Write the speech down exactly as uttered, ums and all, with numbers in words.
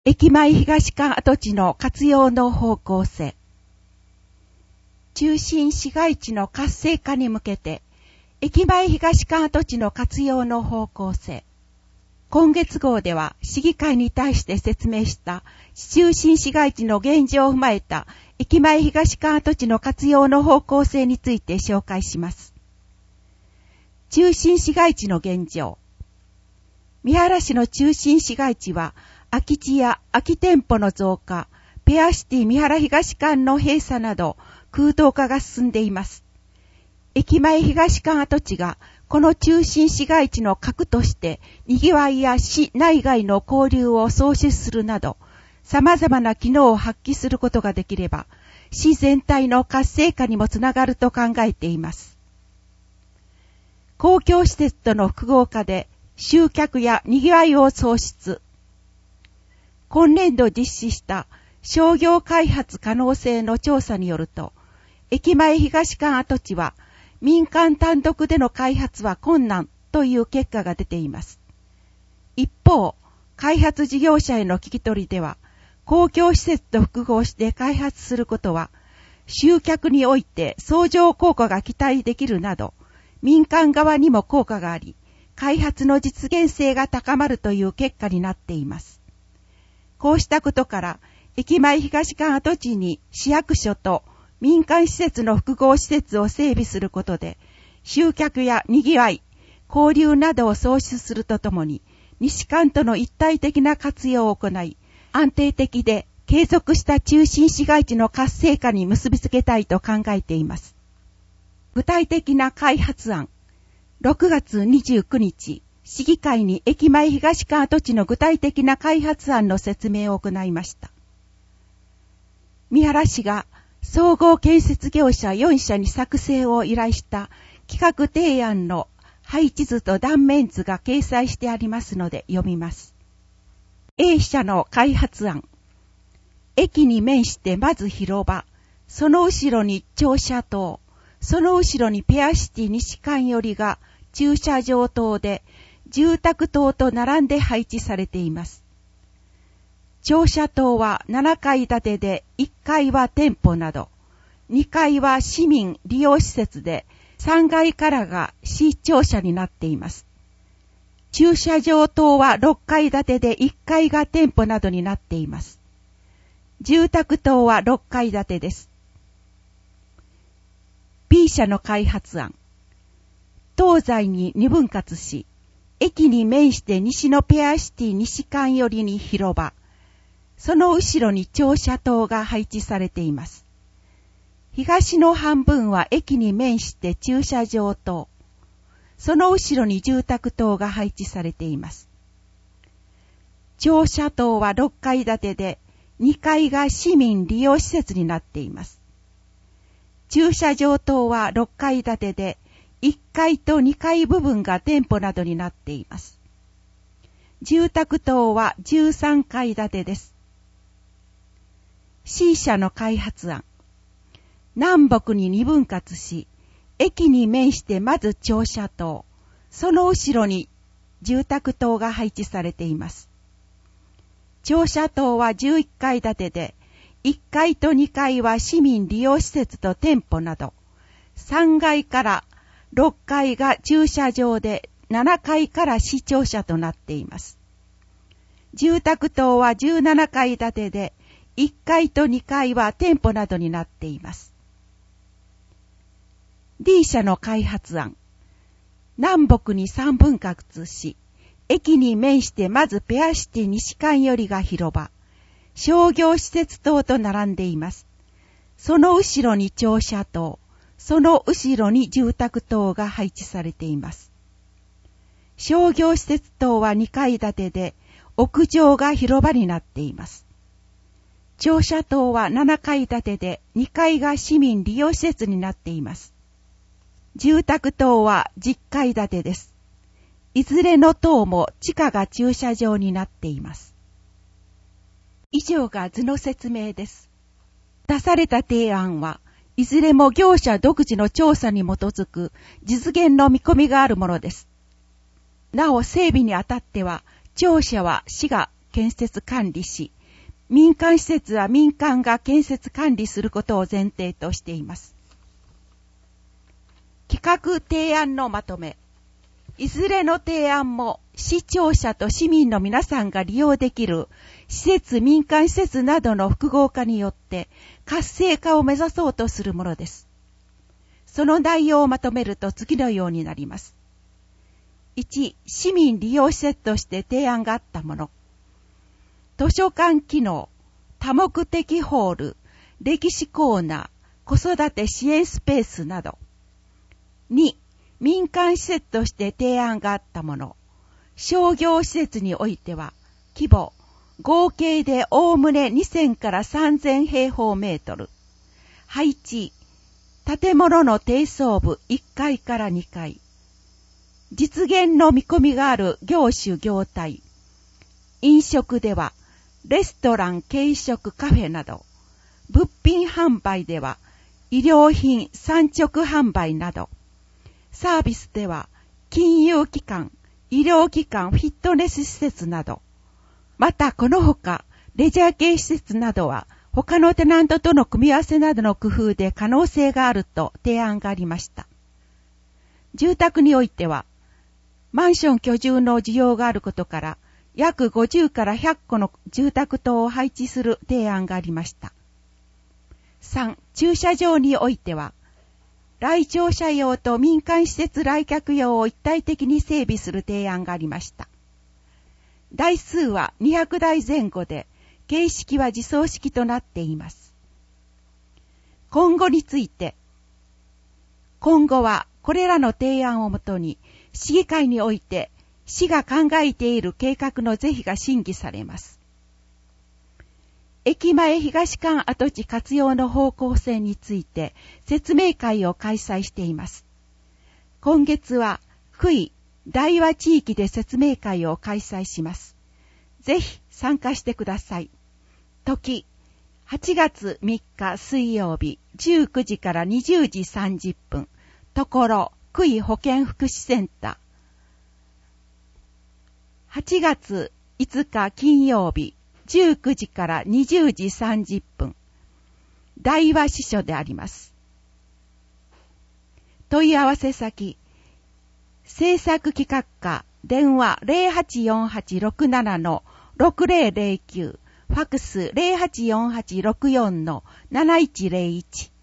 駅前東館跡地の活用の方向性。中心市街地の活性化に向けて、駅前東館跡地の活用の方向性。今月号では市議会に対して説明した中心市街地の現状を踏まえた駅前東館跡地の活用の方向性について紹介します。中心市街地の現状。三原市の中心市街地は空き地や空き店舗の増加、ペアシティ三原東館の閉鎖など空洞化が進んでいます。駅前東館跡地がこの中心市街地の核として賑わいや市内外の交流を創出するなど様々な機能を発揮することができれば市全体の活性化にもつながると考えています。公共施設との複合化で集客や賑わいを創出。今年度実施した商業開発可能性の調査によると、駅前東館跡地は民間単独での開発は困難という結果が出ています。一方、開発事業者への聞き取りでは、公共施設と複合して開発することは、集客において相乗効果が期待できるなど、民間側にも効果があり、開発の実現性が高まるという結果になっています。こうしたことから、駅前東館跡地に市役所と民間施設の複合施設を整備することで、集客や賑わい、交流などを創出するとともに、西館との一体的な活用を行い、安定的で継続した中心市街地の活性化に結びつけたいと考えています。具体的な開発案。ろくがつにじゅうくにち、市議会に駅前東館跡地の具体的な開発案の説明を行いました。三原市が総合建設業者よんしゃに作成を依頼した企画提案の配置図と断面図が掲載してありますので読みます。A 社の開発案。駅に面してまず広場、その後ろに駐車棟、その後ろにペアシティ西館寄りが駐車場棟で住宅棟と並んで配置されています。駐車棟はななかい建てでいっかいは店舗など、にかいは市民利用施設でさんがいからが市庁舎になっています。駐車場棟はろっかい建てでいっかいが店舗などになっています。住宅棟はろっかい建てです。B 社の開発案。東西にに分割し、駅に面して西のペアシティ西館寄りに広場、その後ろに駐車棟が配置されています。東の半分は駅に面して駐車場棟、その後ろに住宅棟が配置されています。駐車棟はろっかい建てで、にかいが市民利用施設になっています。駐車場棟はろっかい建てで、いっかいとにかい部分が店舗などになっています。住宅棟はじゅうさんかい建てです。C 社の開発案。南北にに分割し、駅に面してまず駐車棟、その後ろに住宅棟が配置されています。駐車棟はじゅういっかい建てで、いっかいとにかいは市民利用施設と店舗など、さんがいからろっかいが駐車場でななかいから市庁舎となっています。住宅棟はじゅうななかい建てで、いっかいとにかいは店舗などになっています。D 社の開発案。南北にさん分割し、駅に面してまずペアシティ西館寄りが広場、商業施設棟と並んでいます。その後ろに駐車棟、その後ろに住宅棟が配置されています。商業施設棟はにかい建てで、屋上が広場になっています。駐車棟はななかい建てで、にかいが市民利用施設になっています。住宅棟はじゅっかい建てです。いずれの棟も地下が駐車場になっています。以上が図の説明です。出された提案はいずれも業者独自の調査に基づく実現の見込みがあるものです。なお整備にあたっては、庁舎は市が建設管理し、民間施設は民間が建設管理することを前提としています。企画提案のまとめ。いずれの提案も視聴者と市民の皆さんが利用できる施設、民間施設などの複合化によって活性化を目指そうとするものです。その内容をまとめると次のようになります。いち、市民利用施設として提案があったもの。図書館機能、多目的ホール、歴史コーナー、子育て支援スペースなど。に、民間施設として提案があったもの。商業施設においては、規模、合計でおおむねにせんからさんぜん平方メートル。配置、建物の低層部いっかいからにかい。実現の見込みがある業種業態。飲食では、レストラン、軽食、カフェなど。物品販売では、衣料品、産直販売など。サービスでは、金融機関、医療機関、フィットネス施設など。また、このほか、レジャー系施設などは、他のテナントとの組み合わせなどの工夫で可能性があると提案がありました。住宅においては、マンション居住の需要があることから、約ごじゅうからひゃっこの住宅棟を配置する提案がありました。さん、駐車場においては、来庁者用と民間施設来客用を一体的に整備する提案がありました。台数はにひゃくだいぜん後で、形式は自走式となっています。今後について、今後はこれらの提案をもとに、市議会において、市が考えている計画の是非が審議されます。駅前東館跡地活用の方向性について説明会を開催しています。今月は区域、大和地域で説明会を開催します。ぜひ参加してください。時、はちがつみっか水曜日じゅうくじからにじゅうじさんじゅっぷん。ところ、区域保健福祉センター。はちがついつか金曜日じゅうくじからにじゅうじさんじゅっぷん。大和支所であります。問い合わせ先、制作企画課、電話 ゼロはちよんはちろくななのろくゼロゼロきゅう、ファクス ゼロはちよんはちろくよんのなないちゼロいち。